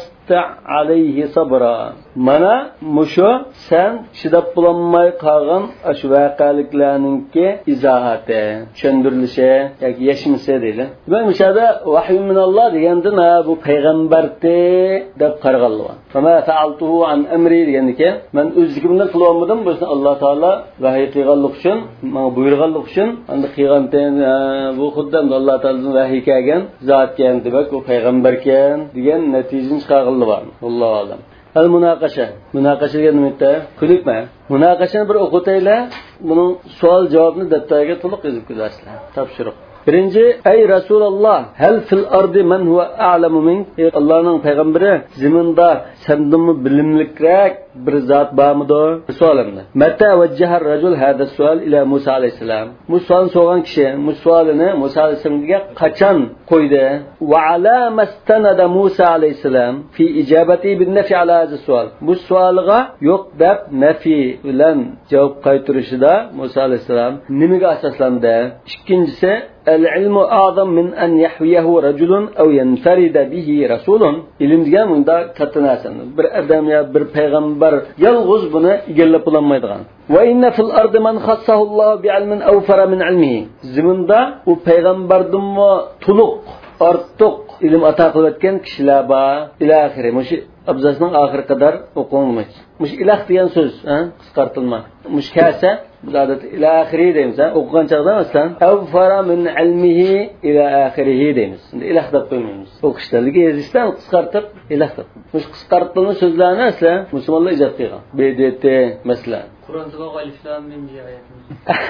alayhi sabra. Mana musho sen chidab bo'lolmay qolgan shu voqealiklarningki izohati, tushuntirilishi yoki yashmisi deydi. Ben müşahede vahiy minallah degandan bu payg'ambardi deb qaraganlar. Fama fa'altuhu an amri deganiki men o'zligimni qila olmadim, bo'lsa Alloh taolo vahiy qilganlik uchun, menga buyurganlik uchun endi qilgandan bu xuddi Alloh taoloning vahiy kelgan zot ekan demak u payg'ambar ekan degan natijani chiqarganlar. Allohu alam. Al-munaqasha. Munaqasha degan nima? Kulukma. Munaqashani bir o'qitaylar, buning savol javobni daftarga to'liq yozib qo'yasizlar. Topshiriq. Birinci, ey Resulullah, hel fil ardi men huve a'lamu mink? Allah'ın peygamberi ziminde senden mi bilimlikrek bir zat var mıdır? Sualimde. Meta vecceher racul hada sual ila Musa aleyhisselam. Bu sualini soran kişi, bu sualini Musa aleyhisselam'a kaçan koydu? Ve ala mestenede Musa aleyhisselam fi icabeti bin nefi ala hada sual. Bu sualığa yok dep nefi bilen cevap kaytırışı da Musa aleyhisselam nimige asaslandı? İkincisi, el-ilmu a'zam min an yahwiyahu rajulun aw yanfarida bihi rasulun. İlim degan bunda katta narsa. Bir odam ya bir payg'ambar yolg'iz buni egallab bo'lmaydigan. Wa inna fil ardi man khassahu Alloh bi'ilmin awfara min ilmihi. Ziminda u payg'ambardan to'liq ortiq ilm ato qilayotgan kishilar bor. Ila oxiri mush abzasning oxiri qadar o'qilmaydi. Mush iloh degan so'z, qisqartilma. Mush kasa bularda ila oxiri deymiz, o'qigan chaqda masalan awfara min ilmihi ila oxirihi deymiz. Endi iloh deb qo'ymaymiz. O'qishlarga yozishdan qisqartib iloh deb. Mush qisqartilgan so'zlarni asla musulmonlar ijod qilgan. BDT masalan. Qur'onda g'oliflar men oyatimiz.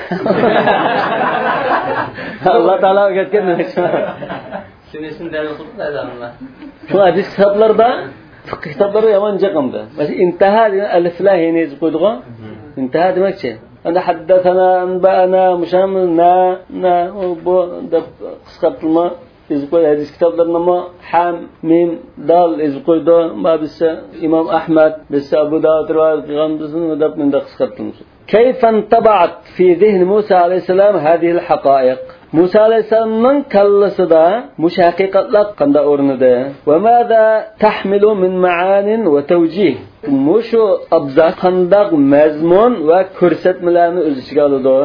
Alloh taolo o'rgatgan demak. Sunnasini dalil qilib aytadilar. Shu hadis kitoblarda fiqh kitoblarida yomon chiqamdi. Masalan intaha degan alif lam hini yozib qo'ydigan. Intaha demakchi. Ana haddathana anba'ana mushamna bu deb qisqartirma yozib qo'ydi. Hadis kitoblarida ham ham mim dal yozib qo'ydi. Babisa Imom Ahmad, bisa Abu Dawud rivoyat qilgan bizning deb menda qisqartirmiz. كيف انطبعت في ذهن موسى عليه السلام هذه الحقائق؟ Musa aleyhisselam'ın kallasida muş haqiqatlar qanda o'rnida va mada tahmilu min ma'anin va tawjih mushu abza qandaq mazmun va ko'rsatmalarni o'z ichiga oladi.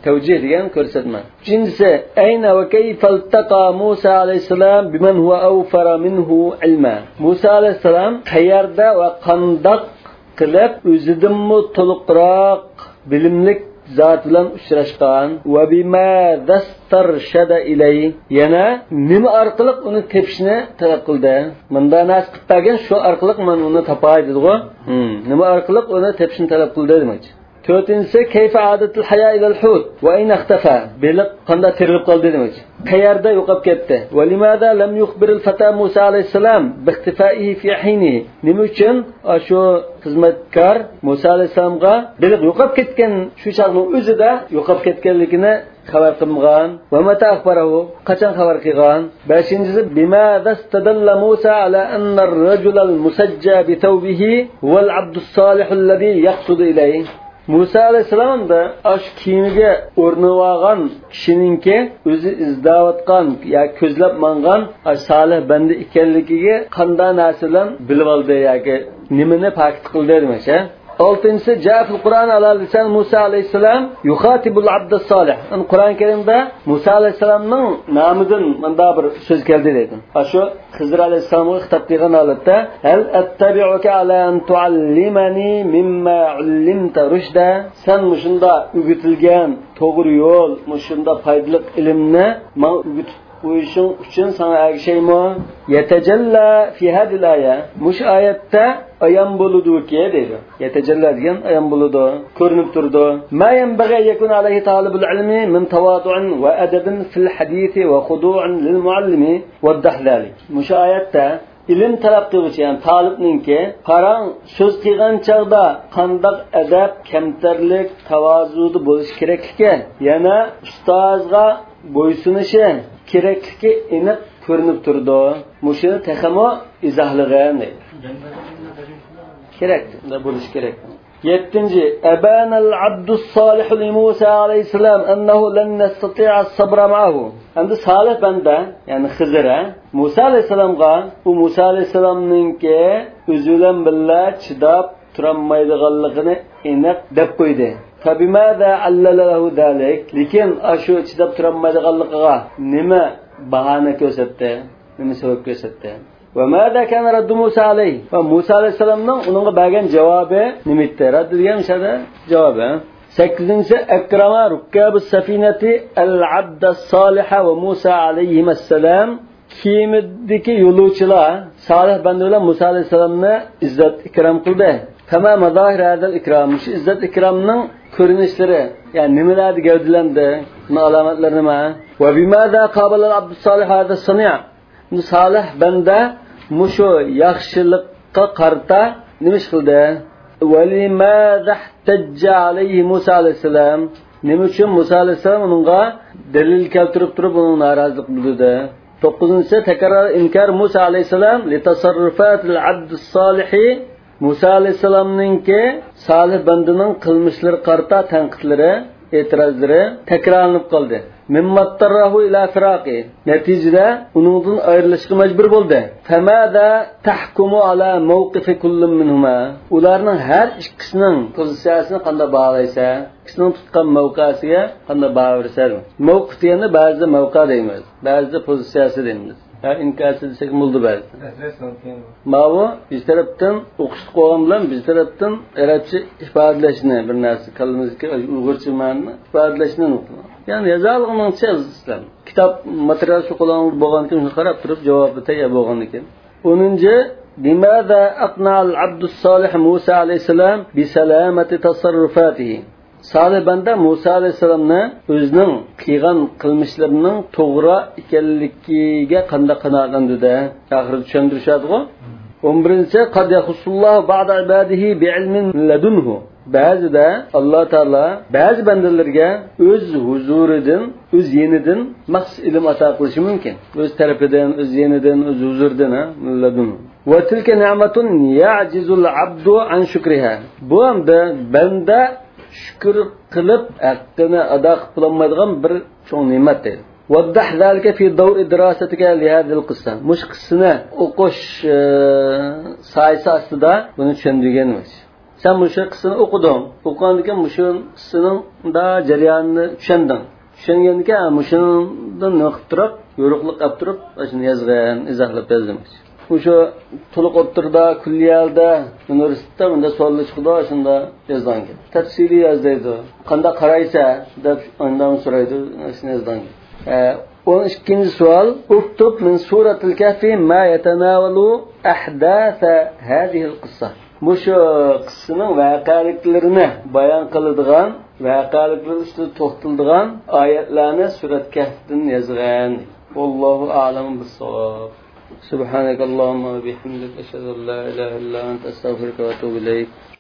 tavcih degan ko'rsatma. Uchinchisi, ayna va kayfa iltaqa Musa alayhisalom biman huwa awfara minhu ilma. Musa alayhisalom qayerda va qandoq qilib o'zidanmi to'liqroq bilimlik zot bilan uchrashgan va bima dastarshada ilay, yana nima orqali uni tepishni talab qildi. Bunda nas qilib bergan shu orqali men uni topay dedi-ku. Nima orqali uni tepishni talab qildi demoqchi. To'rtinchisi, kayfa adatul haya ila al-hut va ayna ikhtafa. Beliq qanday tirilib qoldi demoqchi. Qayerda yo'qolib ketdi? Va limada lam yukhbir al-fata Musa alayhisalom bi ikhtifaihi fi hini. Nima uchun shu xizmatkor Musa alayhisalomga beliq yo'qolib ketgan shu chaqning o'zida yo'qolib ketganligini xabar qilgan va mata akhbarahu, qachon xabar qilgan? 5-inchisi, bima dastadalla Musa ala anna ar-rajul al-musajja bi thawbihi wal 'abd as-salih alladhi yaqsudu ilayhi. Musa alayhisalom da ash kiyimiga o'rnab olgan kishiningki o'zi izlayotgan ya ko'zlab mangan solih banda ekanligiga qanday narsalar bilib oldi yoki nimani pakt qildi demoqchi. 6-inchisi, ja'fil Qur'on ala lisan Musa alayhisalom yukhatibul abd as-salih. Qur'on Karimda Musa alayhisalomning nomidan bunda bir so'z keldi dedi. Shu Xizr alayhisalomga xitob qilgan holatda hal attabi'uka ala an tu'allimani mimma 'allimta rushda. Sen mushunda o'gitilgan to'g'ri yo'l, mushunda foydali ilmni men o'gitib qo'yishing uchun sana ergishaymi? Yatajalla fi hadil aya. Mush oyatda ayon bo'ludi-ki dedi. Yatajalla degan ayon bo'ludi, ko'rinib turdi. Ma yanbaghi yakun alayhi talibul ilmi min tawadu'in va adabin fil hadisi va khudu'in lil muallimi va dahlali. Mush oyatda ilm talab qiluvchi, ya'ni talibninki qarang so'z qilgan chaqda qandoq adab, kamtarlik, tavozudi bo'lish kerakligi, yana ustozga bo'ysunishi kerakligi aniq ko'rinib turdi. Mushuni texmo izohlagan kerak, da bo'lish kerak. 7-inchi, abanal abdus solih li Musa alayhisalom annahu lan nastati'a as-sabra ma'ahu. Endi solih banda, ya'ni Xizr Musa alayhisalomga u Musa alayhisalomningki o'zi bilan birga chidab turolmaydiganligini aniq deb qo'ydi. Fabimada allalahu dalik, lekin ashu chidab turolmaydiganligiga nima bahona ko'rsatdi, nima sabab ko'rsatdi? Va mada kana raddu Musa alayhi, va Musa alayhisalomning uningga bergan javobi nima edi? Radd degan shada javobi. 8-inchi, akrama rukabus safinati al-abd as-salih va Musa alayhi assalam. Kiyimidagi yo'lovchilar Salih banda bilan Musa alayhisalomni izzat ikrom qildi. Tamam mazahir hadal ikram, shu izzat ikromning ko'rinishlari, ya'ni nimalarni gavdalandi, nima alomatlar nima? Va bimada qabala al-abd as-salih hada sani'. Salih banda mushu yaxshilikqa qarta nima ish qildi? Valimada ihtajja alayhi Musa alayhisalom. Nima uchun Musa alayhisalom unga dalil keltirib turib uni norozilik bildirdi? 9-inchi, takrar inkar Musa alayhisalom li tasarrufat al-abd as-salih. Musa alayhisalomningki Salih bandining qilmishlari qarta tanqidlari, e'tirozlari takrorlanib qoldi. Mimmattarahu ila firaqi. Natijada uningdan ayrilishga majbur bo'ldi. Famada tahkumu ala mawqifi kullin minhuma. Ularning har ikkisining pozitsiyasini qanday bog'laysa, ikkisining tutgan mavqasiga qanday bog'laysa. Mavqif deganda ba'zi mavqa deymiz, ba'zi pozitsiyasi deymiz. İnkası desek buldu belki. Mavu biz taraftan o'qishni qo'ygan bilan biz tarafdan Arabcha ifodalashni bir narsa qilmizki Uyg'urcha ma'noni ifodalashni unutma. Ya'ni yazalığının çizgisizlar. Kitap material şu kullanılır bo'lgan ekan, shuni qarab turib javobi tayyor bo'lgan ekan. 10-inchi, limaza aqna'al abdus solih Musa alayhisalom bi salamati tasarrufatihi. Salih banda Musa alayhisalomni o'zining qilgan qilmishlarining to'g'ri ekanligiga qanday qanoatlandida oxirida tushuntirishadi-ku. 11-chi, qad yaxusullohu ba'da ibadihi bi'ilmin ladunhu. Ba'zida Alloh taolo ba'zi bandalarga o'z huzuridan, o'z yenidan maxsus ilm ato qilishi mumkin. O'z tarafidan, o'z yenidan, o'z huzuridan, ladunhu. Va tilka ni'matun ya'jizul 'abdu an shukriha. Bu hamda banda shukr qilib haqqini ado qilib bo'lmaydigan bir cho'ng ne'mat edi. Waddah zalika fi dawr dirasatika li hadhihi al-qissa. Mush qissani o'qish saysi ostida buni tushundirganmiz. Sen bu qissani o'qiding. O'qigandan keyin mushuning da jarayonini tushunding. Tushungandan keyin mushundan naqib turib, yo'riqlik qilib turib, shuni yozgan, izohlab yozdim. O'sha to'liq o'tirda, kulliyalda, universitetda bunda savollar chiqdi, shunda yozgan. Tafsiliy yozdi. Qanday qaraysa deb undan so'raydi, shuni yozgan. 12-ci sual: Uktub min suratil kahfi ma yatanavalu ahdatha hadhihi al-qissa. Bu şu qissaning voqealiklerini bayon qiladigan, voqealiklar ustida to'xtaladigan oyatlarni surat kahfdan yozgan. Vallohu a'lam bis-sawab. Subhanakallahumma va bihamdika ashhadu an la ilaha illa anta astaghfiruka va atubu ilayk.